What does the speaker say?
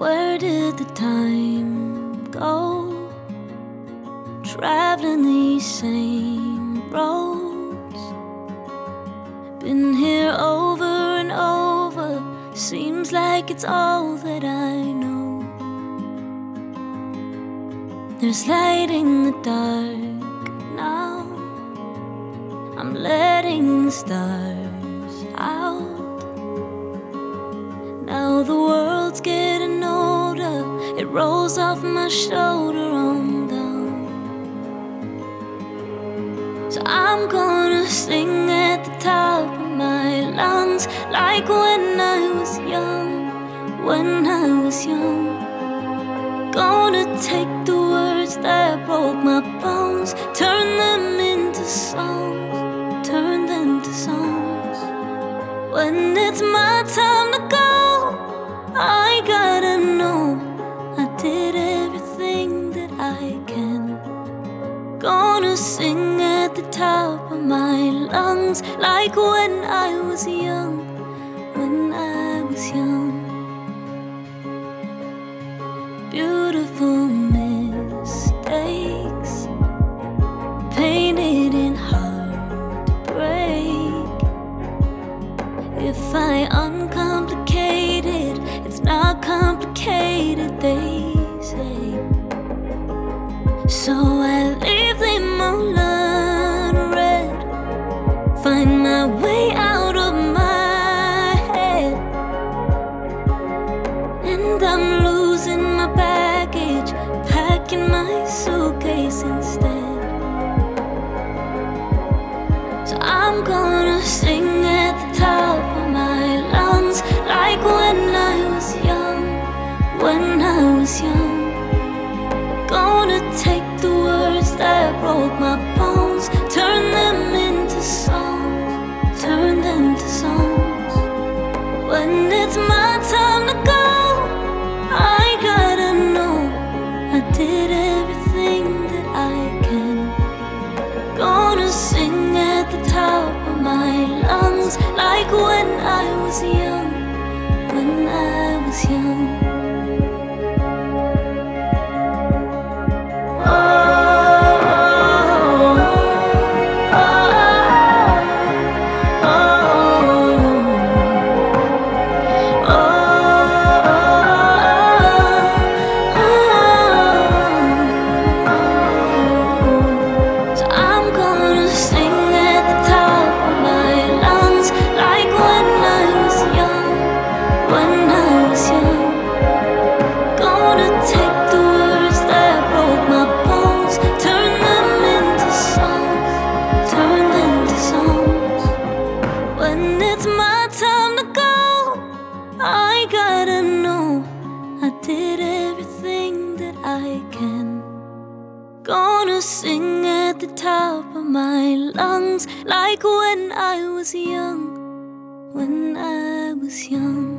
Where did the time go? Traveling these same roads. Been here over and over. Seems like it's all that I know. There's light in the dark now. I'm letting the stars out. Now the world's getting older. It rolls off my shoulder on down. So I'm gonna sing at the top of my lungs, like when I was young, when I was young. Gonna take the words that broke my bones, turn them into songs, turn them to songs. When it's my time to go, I gotta know I did everything that I can. Gonna sing at the top of my lungs, like when I was young, when I was young. Beautiful mistakes, painted in heartbreak. If I uncomplicate it, it's not complicated, they say. So I leave them all unread, find my way out of my head. And I'm losing my baggage, packing my suitcase instead. So I'm gonna sing at the top of my lungs, like when I was young, when I was young. Gonna take the words that broke my bones, turn them into songs, turn them to songs. When it's my time to go, I gotta know I did everything that I can. Gonna sing at the top of my lungs, like when I was young, when I was young. I gotta know I did everything that I can. Gonna sing at the top of my lungs, like when I was young, when I was young.